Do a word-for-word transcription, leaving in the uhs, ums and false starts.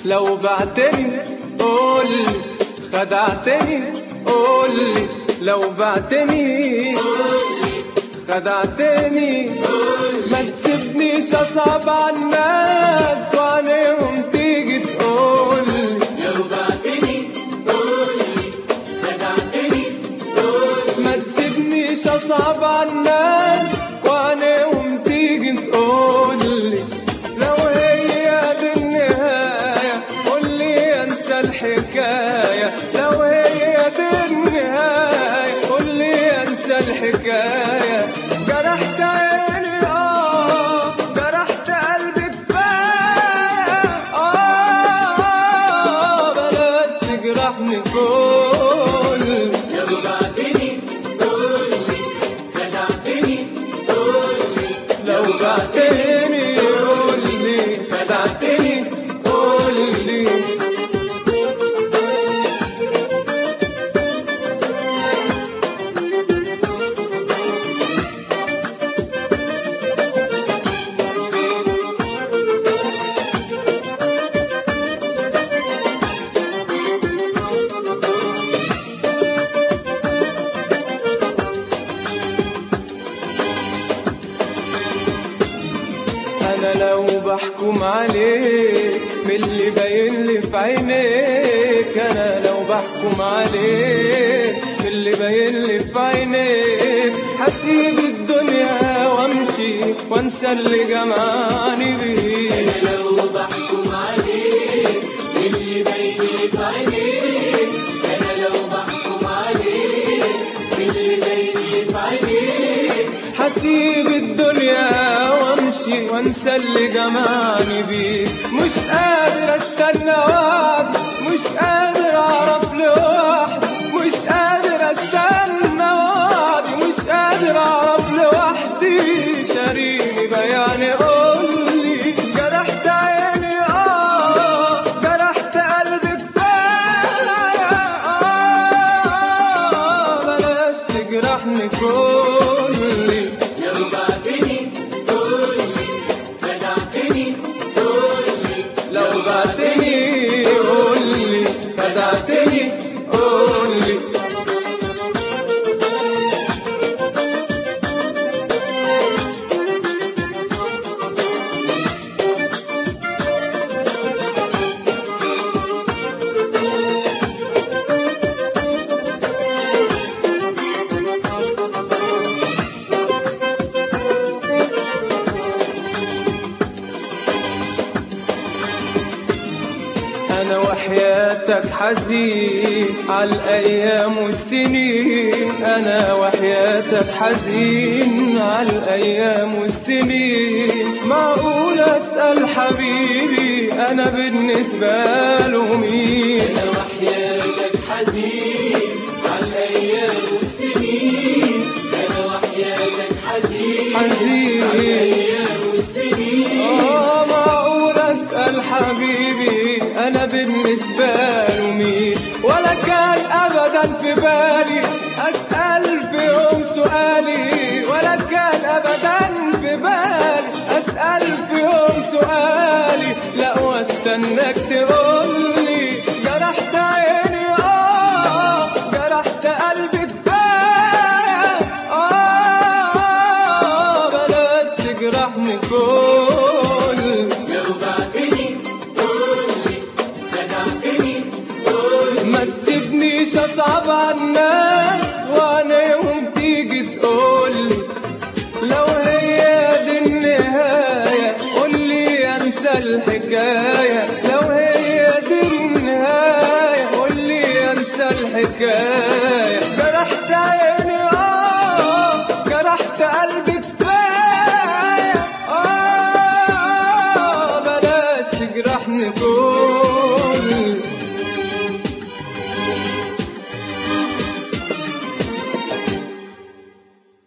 لو بعتني قولي، خدعتني قولي، لو بعتني خدعتني ما تسيبنيش اصعب على الناس وعليهم تيجي تقولي. لو بعتني قولي، خدعتني قولي، ما تسيبنيش اصعب على الناس وعليهم تيجي تقولي. لو هي دي النهاية قولي انسى الحكاية، لو هي دي النهاية قولي انسى الحكاية. جرحت عيني اه، جرحت قلبي كفاية اه، بلاش تجرحني كل. لو بعتني قولي، خدعتني قولي، لو بعتني قولي، خدعتني قولي. أنا لو بحكم عليك من اللي باين لي في عينيك، أنا لو بحكم عليك من اللي باين لي في عينيك، هسيب الدنيا وامشي وانسى اللي جمعني بيك. أنا لو بحكم عليك من اللي باين لي في عينيك، أنا لو بحكم عليك من اللي باين لي في عينيك، هسيب الدنيا وامشي وانسى اللي جمعني بيك. مش قادر استنى وعد، مش قادر اعرف لوحدي، مش قادر استنى وعدي، مش قادر اعرف لوحدي. شاريني بياني قولي، جرحت عيني اه، جرحت قلبي كفاية اه، بلاش تجرحني كلي. لو بعتني قولي، خدعتني قولي، لو بعتني قولي، خدعتني قولي. أنا وحياتك حزين عالأيام والسنين، أنا وحياتك حزين عالأيام والسنين. معقول أسأل حبيبي أنا بالنسبة له مين؟ أنا وحياتك حزين عالأيام والسنين، أنا وحياتك حزين حزين عالأيام والسنين. آه معقول أسأل حبيبي أنا بالنسبة له مين؟ ولا كان أبدا في بالي أسأل في يوم سؤالي، ولا كان أبدا في بالي أسأل في يوم سؤالي. لا واستناك تقولي، جرحت عيني آه، جرحت قلبي كفاية آه، بلاش تجرحني كل. لو بعتني قولي، خدعتني قولي، ما تسيبنيش اصعب على الناس وعليهم تيجي تقولي. لو هي دي النهاية قولي انسى الحكاية، لو هي دي النهاية قولي انسى الحكاية.